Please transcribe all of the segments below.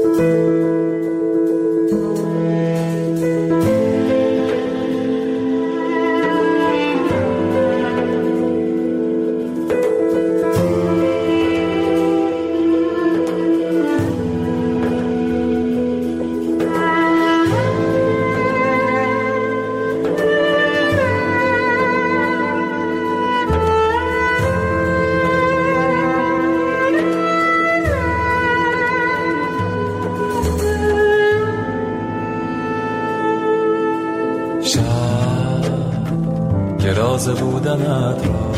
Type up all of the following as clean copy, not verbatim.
تازه بودنت را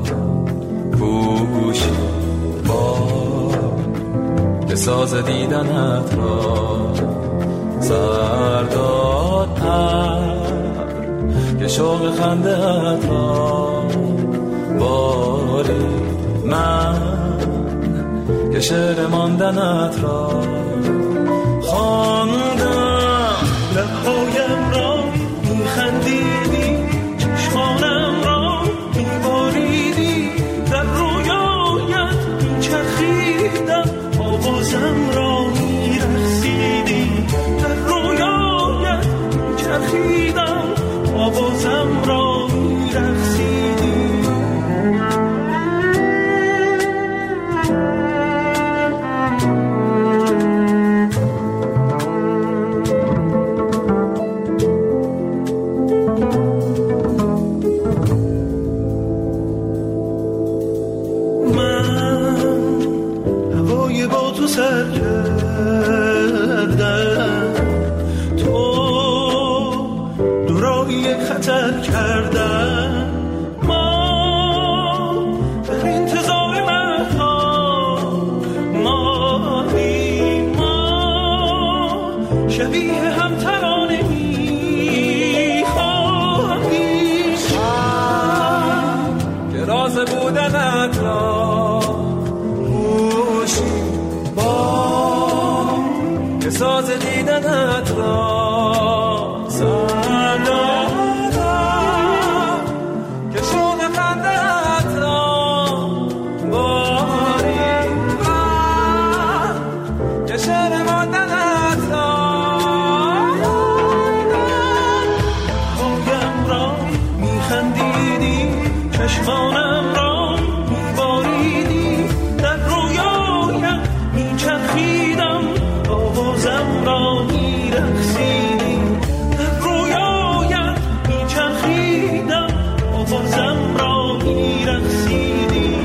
پوشی که ساز دیدنت را سرداد پر که شوق خنده‌ات را باری من که شعر ماندنت را خواندم لبهایم را میخندیدی چشمانم را میباریدی در رویایت میچرخیدم آوازم را میرقصیدی در رویایت میچرخیدم آوازم را میرقصیدی سر کردم تو دورایی خطر کردم ما در انتظار مهتا مادیم ما شبیه هم ترانه میخواهیم که راز بودنت را که ساز دیدنت را سردادم که شوق خنده‌ات را باری من که شعر ماندنت را پایم را میخندیدی چشمانم را میباریدی در رویایم میچرخیدم آوازم را میرقصیدی در رویایت میچرخیدم آوازم را میرقصیدی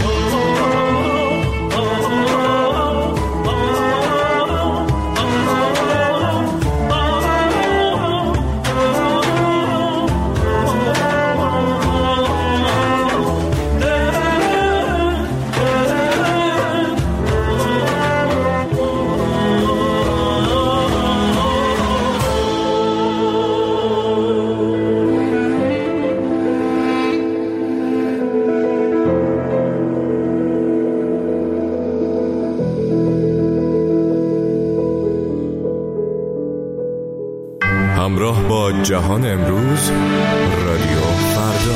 همراه با جهان امروز رادیو فردا.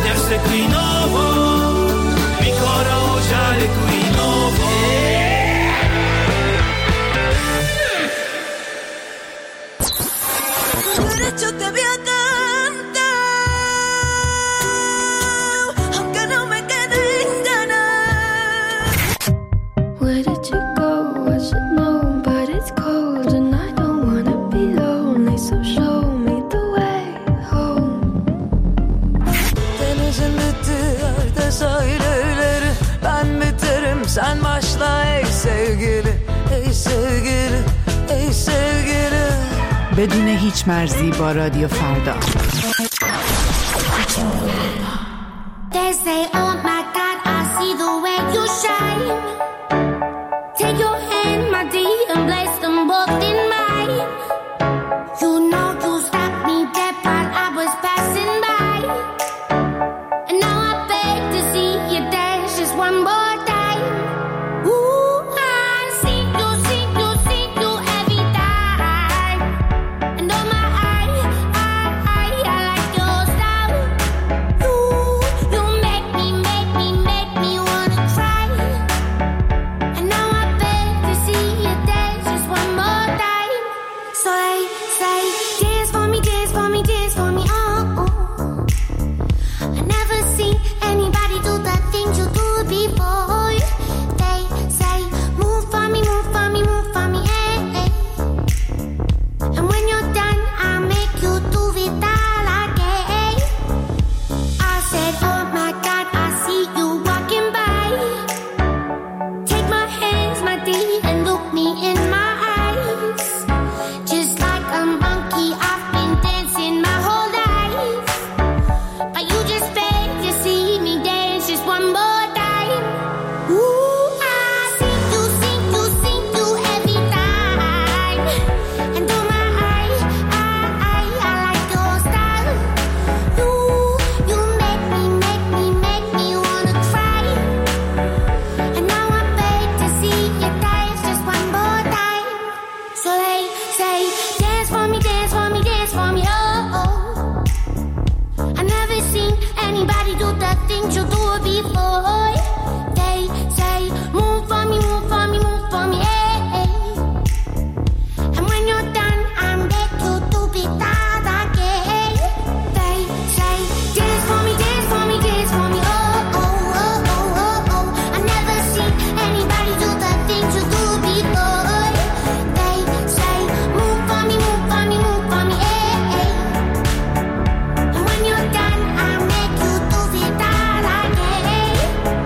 potersi qui nuovo, mi conoscere qui nuovo. Yo te voy a cantar, aunque no me queden ganas. Where did you go? I should know, but it's cold and I don't wanna be lonely, so show me the way home. Denizin bittiği yerde sahilleri, ben biterim sen başla ey sevgili, ey sevgili, ey sevgili. بدون هیچ مرزی با رادیو فردا. They say, oh my God, I see the way you shine. Take your hand, my dear, and place them both in mine. You know you stopped me dead while I was passing by. And now I beg to see you dance just one more time. Ooh, I see you, see you, see you every time. And oh my, I like your style. You make me wanna cry. And now I beg to see you dance just one more time. So they say, dance for me, dance for me, dance for me, oh, oh. I never seen anybody do the things you do before. They say, move for me, move for me, move for me, eh, eh. And when you're done, I'll make you do it all again. I said, oh my God, I see you walking by. Take my hands, my dear, and look me in my eyes. Just like a monkey, I've been dancing my whole life. But you just beg to see me dance just one more time. Ooh, I see you, see you, see you every time. And oh my, I like your style. You make me wanna cry. And now I beg to see you dance just one more time. So they say, dance for me, dance for me, dance for me, oh, oh. I never seen anybody do the things you do before. They say, move for me, move for me, move for me, eh, eh. And when you're done, I'm back to do it all again. They say, dance for me, dance for me, dance for me, oh, oh, oh, oh, oh, oh. I never seen anybody do the things you do before. They say, move for me, move for me, move for me, eh, eh. And when you're done, I'll make you do it all again.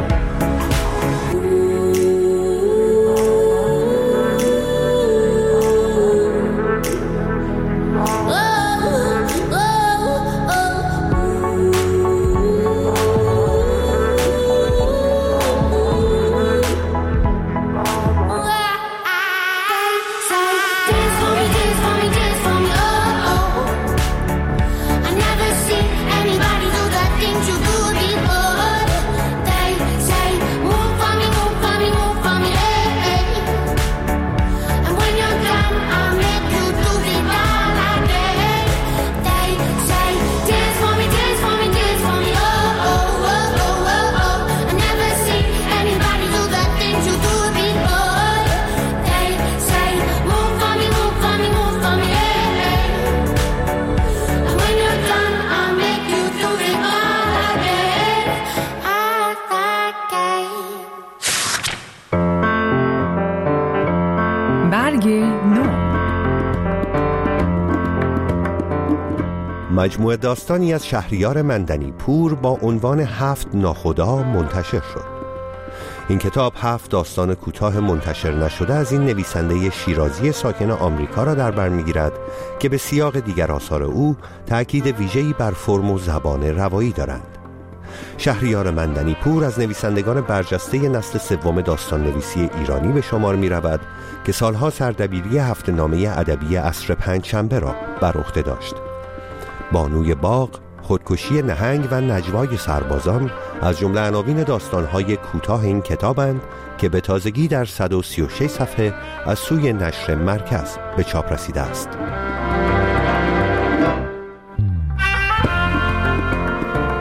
مجموعه داستانی از شهریار مندنی پور با عنوان 7 ناخدا منتشر شد. این کتاب 7 داستان کوتاه منتشر نشده از این نویسنده شیرازی ساکن آمریکا را در بر می‌گیرد که به سیاق دیگر آثار او تأکید ویژه‌ای بر فرم و زبان روایی دارند. شهریار مندنی پور از نویسندگان برجسته نسل سوم داستان نویسی ایرانی به شمار می رود که سالها سردبیری هفته‌نامه ادبی عصر پنجشنبه را بر عهده داشت. بانوی باغ، خودکشی نهنگ و نجوای سربازان از جمله عناوین داستان‌های کوتاه این کتابند که به تازگی در 136 صفحه از سوی نشر مرکز به چاپ رسیده است.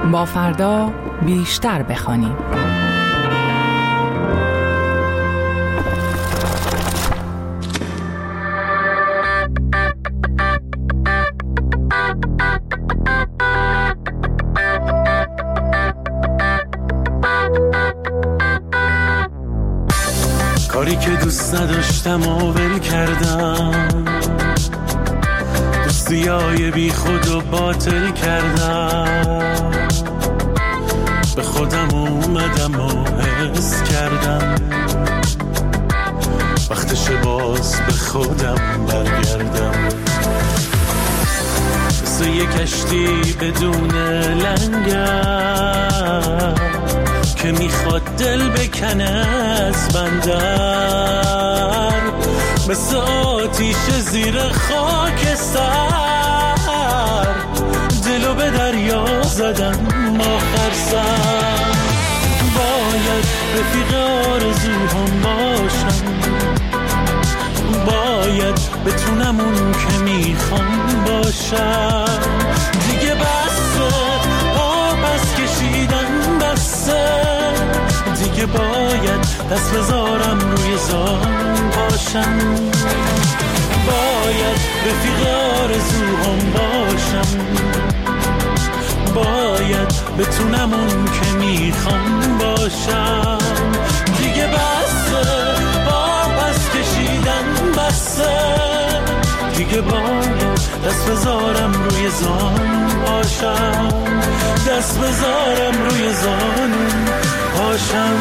با فردا بیشتر بخوانیم. کاری که دوست نداشتم و ول کردم، دوستیای بی خود و باطل کردم، به خودم اومدم و حس کردم وقتش باز به خودم برگردم. مثل یه کشتی بدون لنگر که میخواد دل بکنه از بندر، مثل آتیش زیر خاکستر دلو به دریا زدم آخر سر. باید رفیق آرزوهام باشم، باید بتونم اون که میخوام باشم. دیگه بسه پس کشیدن بسه، دیگه باید دست بذارم روی زان باشم. باید رفیق آرزوهام باشم، باید بتونم اون که میخوام باشم. دیگه بسه پس کشیدن بسه، دیگه باید دست بذارم روی زان باشم، دست بذارم روی زان باشم.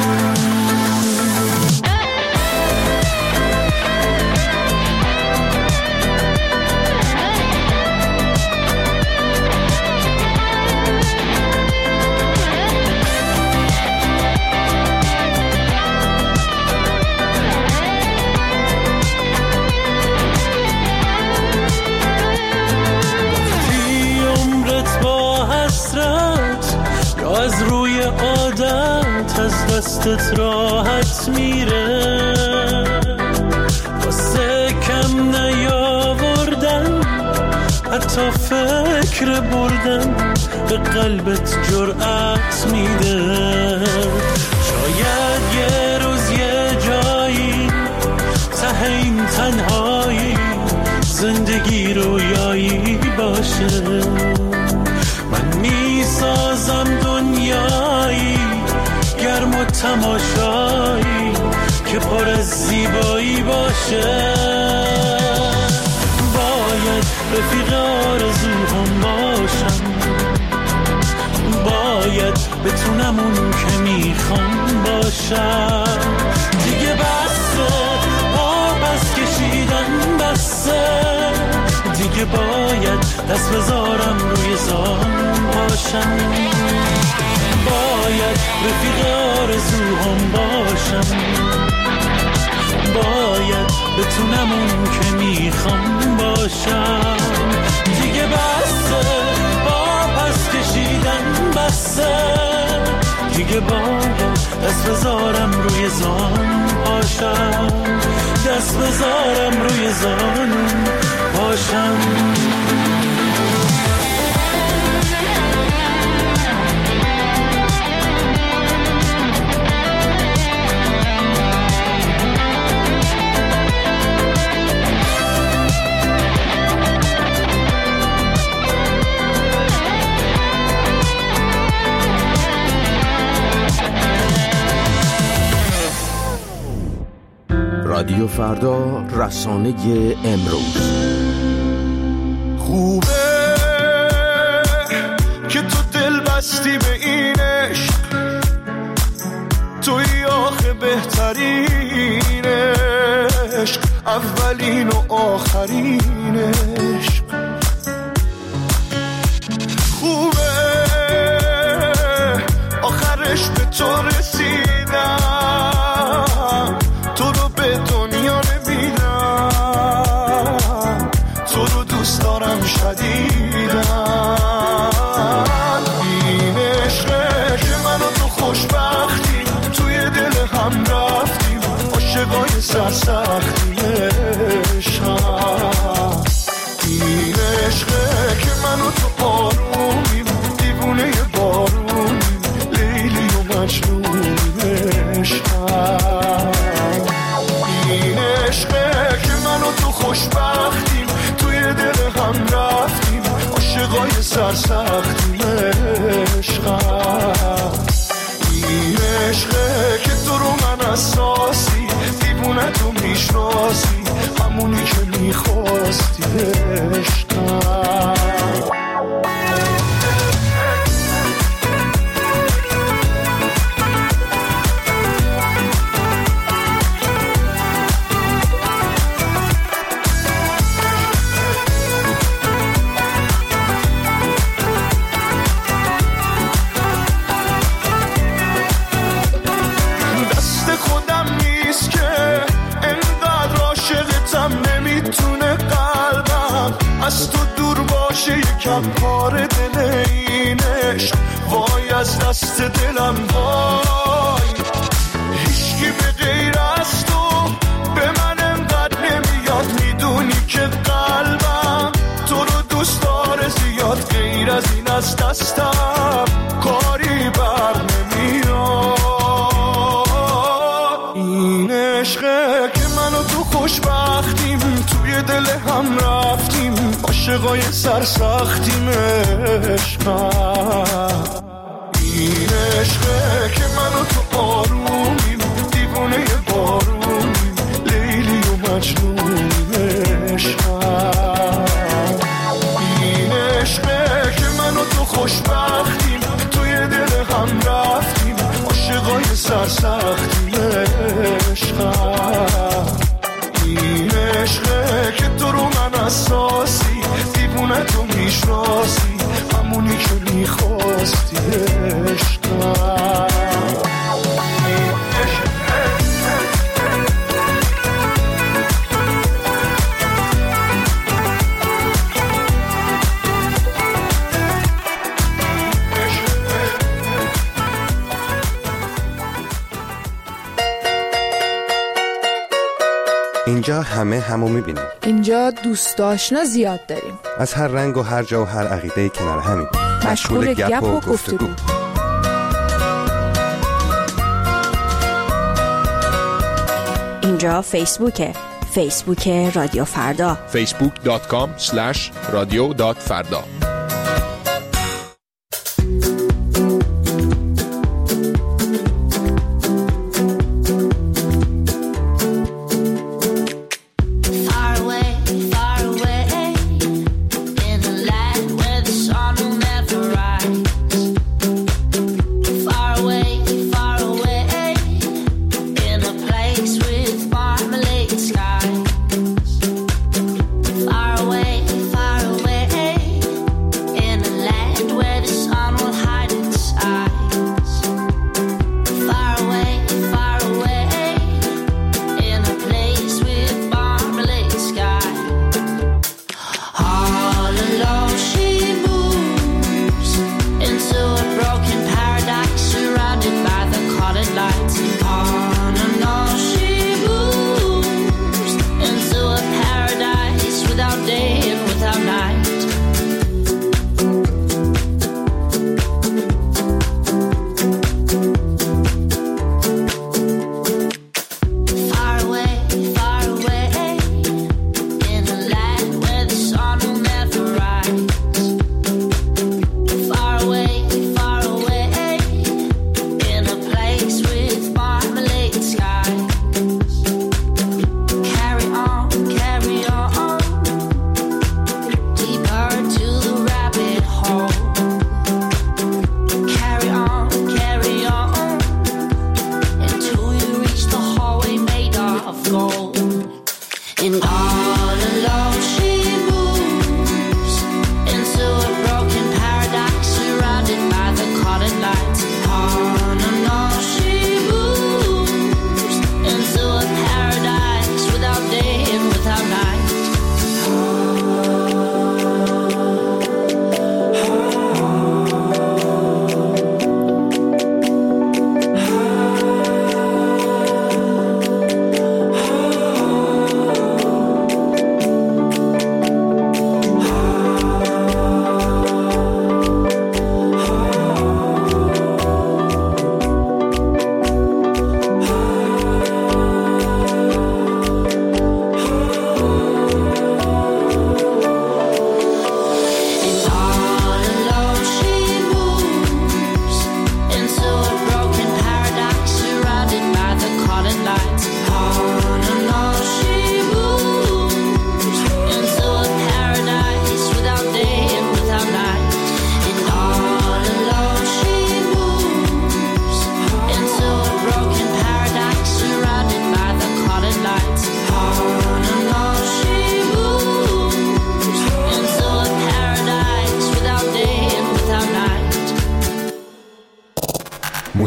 از روی عادت از دستت راحت میره، واسه کم نیاوردن حتی فکر بردن به قلبت جرأت میده. شاید یه روز یه جایی ته این تنهایی زندگی رویایی باشه، من میسازم دنیایی گرم و تماشایی که پر از زیبایی باشه. باید رفیق آرزوهام باشم، باید بتونم اون که میخوام باشم. دیگه بسه پس کشیدن بسه، دیگه باید دست بذارم روی زان باشم. باید رفیق آرزوهام باشم، باید بتونم اون که میخوام باشم. دیگه بسه پس کشیدن بسه، دیگه باید دست بذارم روی زان باشم، دست بذارم روی زان باشم. رادیو فردا، رسانه امروز. خوبه که تو دل بستی به این عشق، توی آخه بهترین عشق، اولین و آخرین عشق. خوبه آخرش به تو رسیدم، تو رو به دنیا نمیدم، تو رو دوست دارم شدیدم. این عشقه که من و تو خوشبختیم، توی دل هم رفتیم، عاشقای سرسختی عشقم. این عشقه که من و تو آرومیم، دیوونه بارون سرسختیم عشقم. این عشقه که تو رو من اساسی دیوونه تو میشناسی همونی که میخواستی عشقم. از تو دور باشه یکم کار دل اینش وای از دست دلم وای. هیچکی به غیر از تو به من انقدر نمیاد میدونی که قلبم تو رو دوست داره زیاد غیر از این از دستم کاری بر نمیاد. این عشقه که منو تو خوشبختیم توی دل هم رفتیم عاشقای سرسختیم عشقم. این عشقه که منو تو آرومیم دیوونه بارونیم لیلی و مجنونیم عشقم. این عشقه که منو تو خوشبختیم توی دل هم رفتیم عاشقای سرسختیم عشقم. این عشقه که تو رو من اساسی دیوونه تو میشناسی همونی که میخواستی عشقم. اینجا همه همو میبینیم. اینجا دوست آشنا زیاد داریم. از هر رنگ و هر جا و هر عقیده کنار همین. مشغول گپ و گفتگو. اینجا فیسبوکه. فیسبوک رادیو فردا. facebook.com/radio.farda.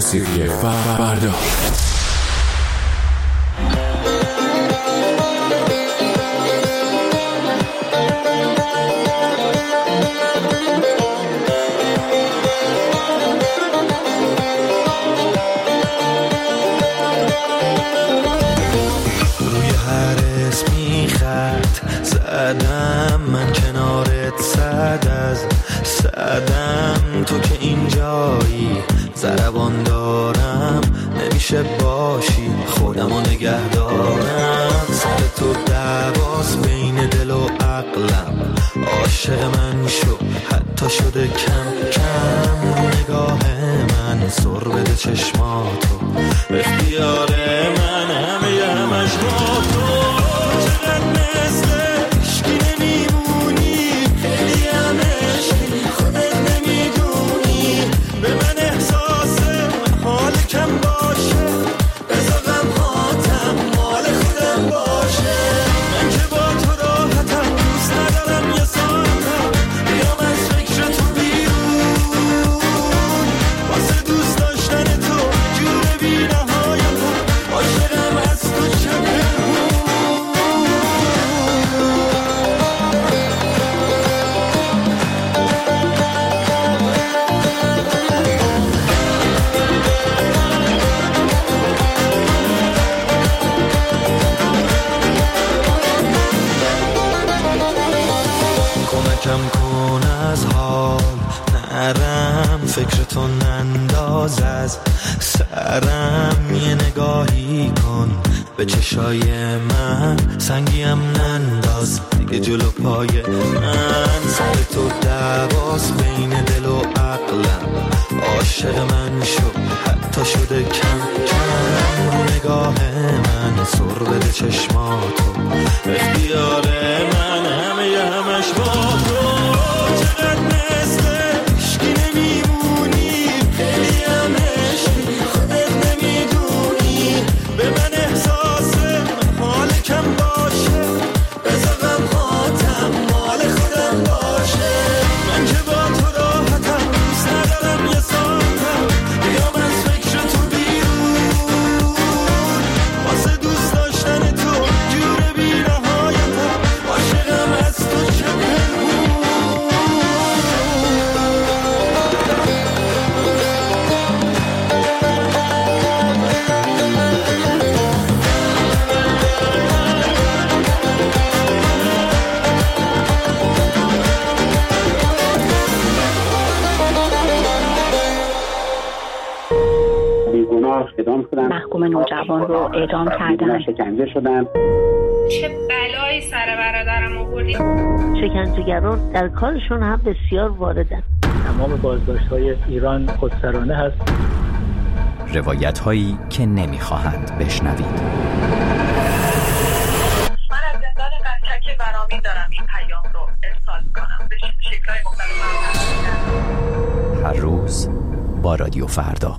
موسیقی فردا. زدم من کنارت صدم تو که اینجایی ضربان دارم نمیشه باشی خودمو نگه دارم سر تو دعواست بین دل و عقلم عاشق من شو حتی شده کم کم رو نگاه من سر بده چشماتو اختیار من همش با تو چقدر مثل عشقی نمیمونی خیلی هم عشقی خودت نمیدونی به من احساس حال کم باشه بذار غمهاتم مال خودم باشه من که با تو راحتم دوست ندارم یه ساعتم بیام از فکر تو بیرون واسه دوست داشتن تو جور بی نهایتم عاشقم از تو چه کم کن از حال نرم فکرتو ننداز از سرم یه نگاهی کن به چشای من سنگیم ننداز دیگه جلو پای من سر تو دعواست بین دل و عقلم عاشق من شو حتی شده کم کم رو نگاه من سر بده چشماتو اختیار من همش با تو چقدر مثل عشقی نمیمونی خیلی هم عشقی خودت نمیدونی به من احساس حال کم باشه بذار غمهاتم مال خودم باشه من که با تو راحتم دوست ندارم یه ساعتم بیام از فکر تو بیرون واسه دوست داشتن تو جور بی نهایتم عاشقم از تو چه محکوم نوجوان رو اعدام کردن شکنجه شدن. چه بلایی سر برادرم آوردی؟ شکنجهگران در کارشون هم بسیار واردن. تمام بازداشت‌های ایران خودسرانه هست. روایت‌هایی که نمی‌خواهند بشنوید. من از زندان قنچک برامین دارم این پیام رو ارسال می‌کنم به شکل‌های مختلف. هر روز با رادیو فردا.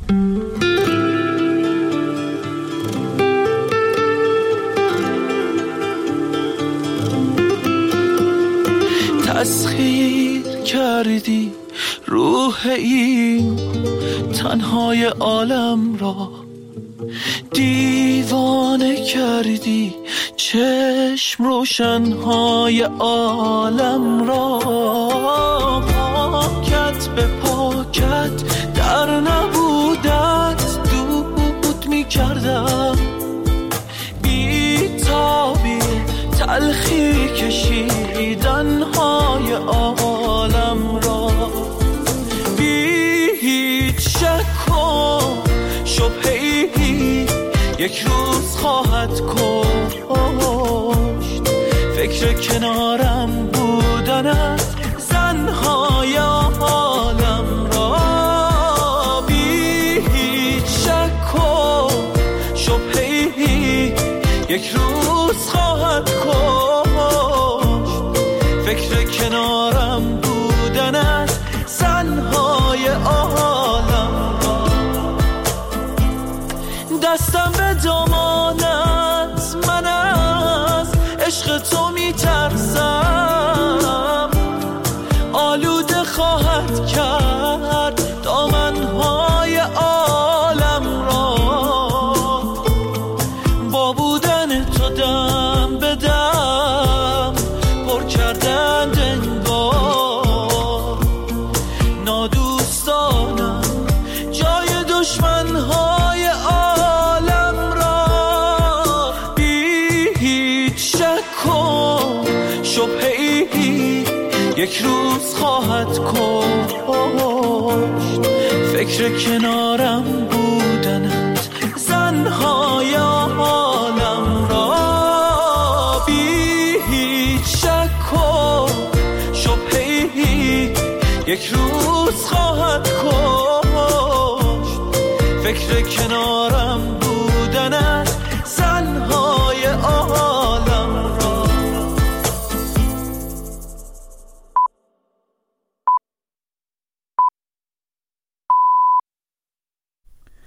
تسخیر کردی روح این تنهای عالم را دیوانه کردی چشم روشنهای عالم را پاکت به پاکت در نبودت دود می کردم بی تابی تلخی کشیدنهای عالم را بی هیچ شک و شبهی یک روز خواهد کشت فکر کنارم بودن زنهای عالم را بی هیچ شک و شبهی یک روز خواهد کشت فکر کنارم بودن از زنهای عالم را دستم به دامانت من از عشق تو میترسم آلوده خواهد کرد دامنهای عالم فکر کنارم بودنت زنهای عالم را بی هیچ شک و شبهی یک روز خواهد کشت. فکر کنارم